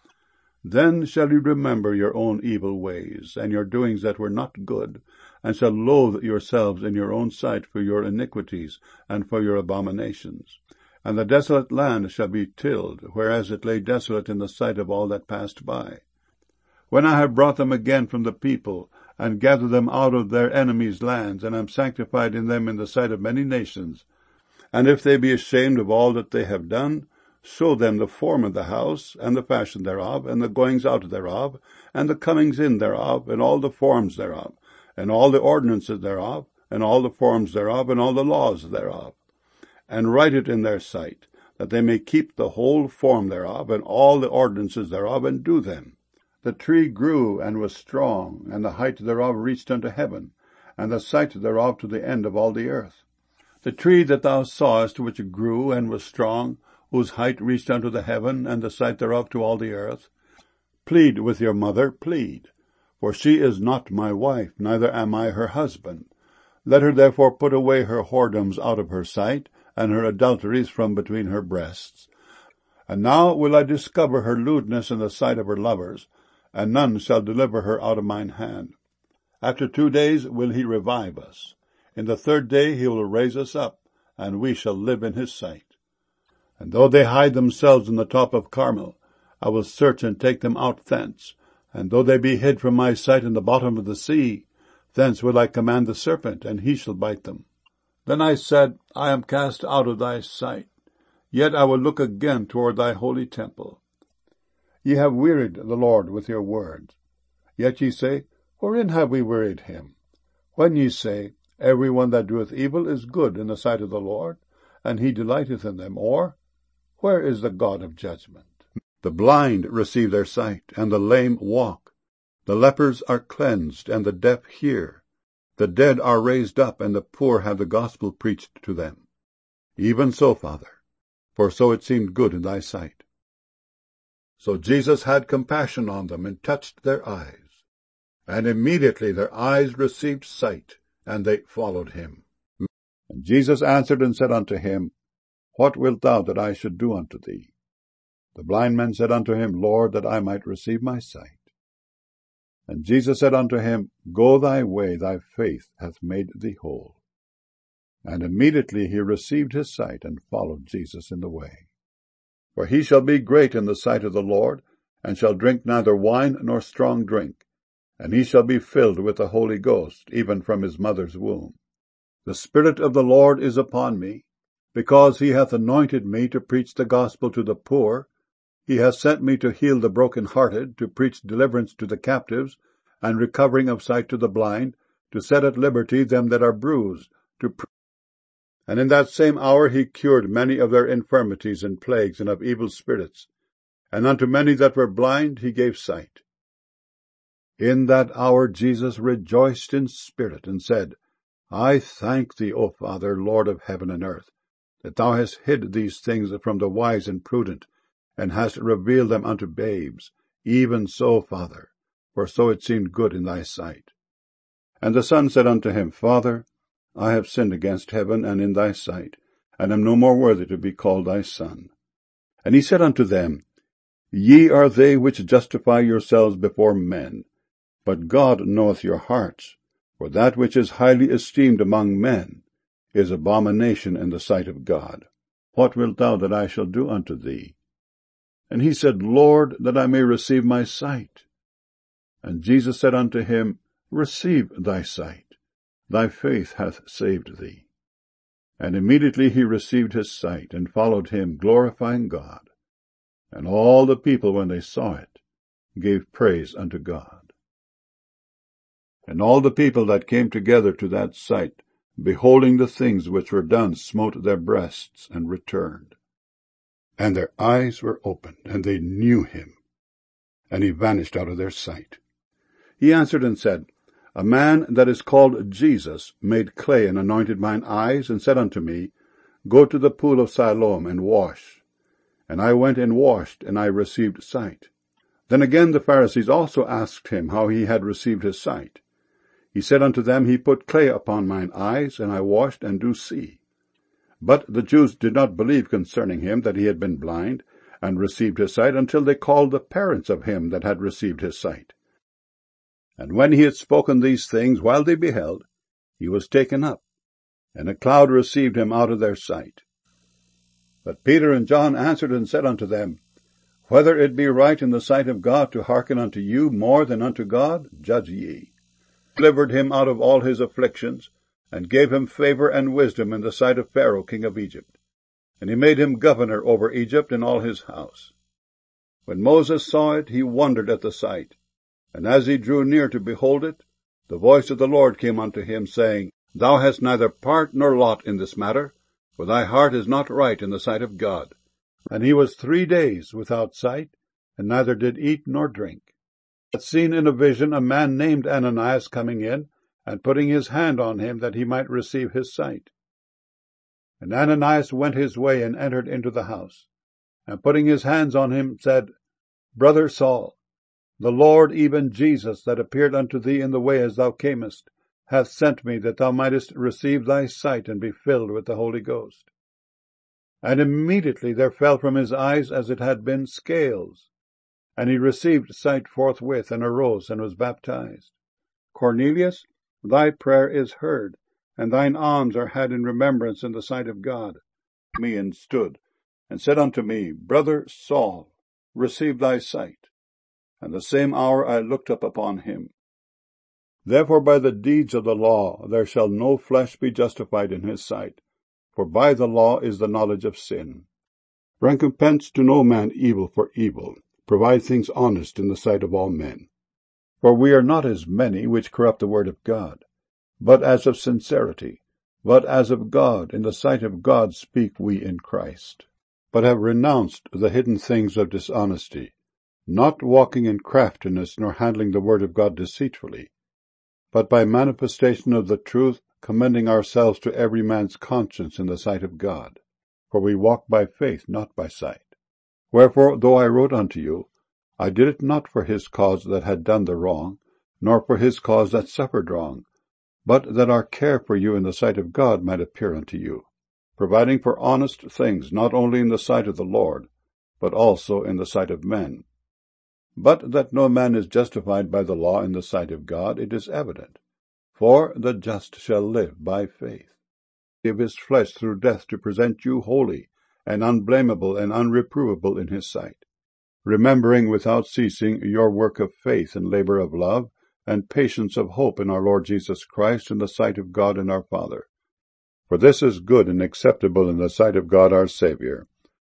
Then shall you remember your own evil ways, and your doings that were not good, and shall loathe yourselves in your own sight for your iniquities and for your abominations. And the desolate land shall be tilled, whereas it lay desolate in the sight of all that passed by. When I have brought them again from the people, and gathered them out of their enemies' lands, and am sanctified in them in the sight of many nations, and if they be ashamed of all that they have done, show them the form of the house, and the fashion thereof, and the goings out thereof, and the comings in thereof, and all the forms thereof, and all the ordinances thereof, and all the forms thereof, and all the laws thereof. And write it in their sight, that they may keep the whole form thereof, and all the ordinances thereof, and do them. The tree grew and was strong, and the height thereof reached unto heaven, and the sight thereof to the end of all the earth. The tree that thou sawest, which grew and was strong, whose height reached unto the heaven, and the sight thereof to all the earth, plead with your mother, plead. For she is not my wife, neither am I her husband. Let her therefore put away her whoredoms out of her sight, and her adulteries from between her breasts. And now will I discover her lewdness in the sight of her lovers, and none shall deliver her out of mine hand. After two days will he revive us. In the third day he will raise us up, and we shall live in his sight. And though they hide themselves in the top of Carmel, I will search and take them out thence. And though they be hid from my sight in the bottom of the sea, thence will I command the serpent, and he shall bite them. Then I said, I am cast out of thy sight, yet I will look again toward thy holy temple. Ye have wearied the Lord with your words. Yet ye say, Wherein have we wearied him? When ye say, Every one that doeth evil is good in the sight of the Lord, and he delighteth in them, or, Where is the God of judgment? The blind receive their sight, and the lame walk. The lepers are cleansed, and the deaf hear. The dead are raised up, and the poor have the gospel preached to them. Even so, Father, for so it seemed good in thy sight. So Jesus had compassion on them, and touched their eyes. And immediately their eyes received sight, and they followed him. And Jesus answered and said unto him, What wilt thou that I should do unto thee? The blind man said unto him, Lord, that I might receive my sight. And Jesus said unto him, Go thy way, thy faith hath made thee whole. And immediately he received his sight, and followed Jesus in the way. For he shall be great in the sight of the Lord, and shall drink neither wine nor strong drink, and he shall be filled with the Holy Ghost, even from his mother's womb. The Spirit of the Lord is upon me, because he hath anointed me to preach the gospel to the poor. He hath sent me to heal the brokenhearted, to preach deliverance to the captives, and recovering of sight to the blind, to set at liberty them that are bruised, to pre- And in that same hour he cured many of their infirmities and plagues and of evil spirits, and unto many that were blind he gave sight. In that hour Jesus rejoiced in spirit, and said, I thank thee, O Father, Lord of heaven and earth, that thou hast hid these things from the wise and prudent, and hast revealed them unto babes. Even so, Father, for so it seemed good in thy sight. And the son said unto him, Father, I have sinned against heaven and in thy sight, and am no more worthy to be called thy son. And he said unto them, Ye are they which justify yourselves before men, but God knoweth your hearts, for that which is highly esteemed among men is abomination in the sight of God. What wilt thou that I shall do unto thee? And he said, Lord, that I may receive my sight. And Jesus said unto him, Receive thy sight. Thy faith hath saved thee. And immediately he received his sight, and followed him, glorifying God. And all the people, when they saw it, gave praise unto God. And all the people that came together to that sight, beholding the things which were done, smote their breasts, and returned. And their eyes were opened, and they knew him, and he vanished out of their sight. He answered and said, A man that is called Jesus made clay and anointed mine eyes, and said unto me, Go to the pool of Siloam and wash. And I went and washed, and I received sight. Then again the Pharisees also asked him how he had received his sight. He said unto them, He put clay upon mine eyes, and I washed, and do see. But the Jews did not believe concerning him that he had been blind, and received his sight, until they called the parents of him that had received his sight. And when he had spoken these things, while they beheld, he was taken up, and a cloud received him out of their sight. But Peter and John answered and said unto them, Whether it be right in the sight of God to hearken unto you more than unto God, judge ye. Delivered him out of all his afflictions, and gave him favor and wisdom in the sight of Pharaoh king of Egypt. And he made him governor over Egypt and all his house. When Moses saw it, he wondered at the sight. And as he drew near to behold it, the voice of the Lord came unto him, saying, Thou hast neither part nor lot in this matter, for thy heart is not right in the sight of God. And he was three days without sight, and neither did eat nor drink. had seen in a vision a man named Ananias coming in, and putting his hand on him, that he might receive his sight. And Ananias went his way, and entered into the house, and putting his hands on him, said, Brother Saul, the Lord, even Jesus, that appeared unto thee in the way as thou camest, hath sent me, that thou mightest receive thy sight, and be filled with the Holy Ghost. And immediately there fell from his eyes as it had been scales, and he received sight forthwith, and arose, and was baptized. Cornelius, thy prayer is heard, and thine alms are had in remembrance in the sight of God. Me and stood, and said unto me, Brother Saul, receive thy sight. And the same hour I looked up upon him. Therefore by the deeds of the law there shall no flesh be justified in his sight, for by the law is the knowledge of sin. Recompense to no man evil for evil. Provide things honest in the sight of all men. For we are not as many which corrupt the word of God, but as of sincerity, but as of God, in the sight of God speak we in Christ, but have renounced the hidden things of dishonesty, not walking in craftiness, nor handling the word of God deceitfully, but by manifestation of the truth, commending ourselves to every man's conscience in the sight of God. For we walk by faith, not by sight. Wherefore, though I wrote unto you, I did it not for his cause that had done the wrong, nor for his cause that suffered wrong, but that our care for you in the sight of God might appear unto you, providing for honest things, not only in the sight of the Lord, but also in the sight of men. But that no man is justified by the law in the sight of God, it is evident. For the just shall live by faith. Of his flesh through death, to present you holy, and unblameable, and unreprovable in his sight, remembering without ceasing your work of faith, and labor of love, and patience of hope in our Lord Jesus Christ, in the sight of God and our Father. For this is good and acceptable in the sight of God our Saviour.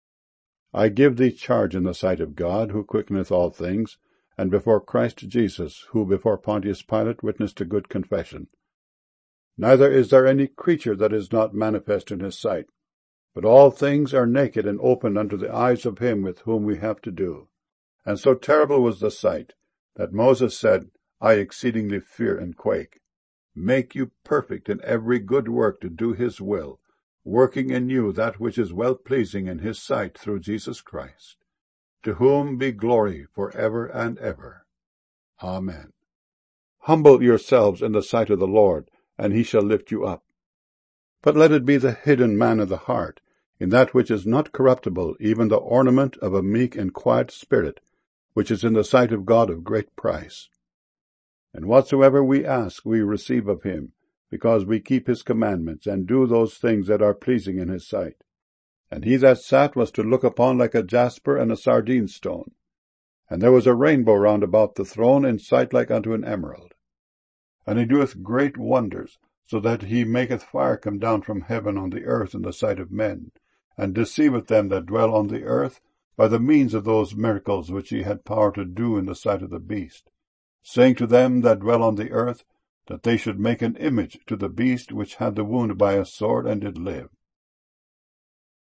I give thee charge in the sight of God, who quickeneth all things, and before Christ Jesus, who before Pontius Pilate witnessed a good confession. Neither is there any creature that is not manifest in his sight, but all things are naked and opened unto the eyes of him with whom we have to do. And so terrible was the sight, that Moses said, I exceedingly fear and quake. Make you perfect in every good work to do his will, working in you that which is well-pleasing in his sight through Jesus Christ, to whom be glory for ever and ever. Amen. Humble yourselves in the sight of the Lord, and he shall lift you up. But let it be the hidden man of the heart, in that which is not corruptible, even the ornament of a meek and quiet spirit, which is in the sight of God of great price. And whatsoever we ask we receive of him, because we keep his commandments, and do those things that are pleasing in his sight. And he that sat was to look upon like a jasper and a sardine stone. And there was a rainbow round about the throne, in sight like unto an emerald. And he doeth great wonders, so that he maketh fire come down from heaven on the earth in the sight of men, and deceiveth them that dwell on the earth by the means of those miracles which he had power to do in the sight of the beast, saying to them that dwell on the earth, that they should make an image to the beast which had the wound by a sword, and did live.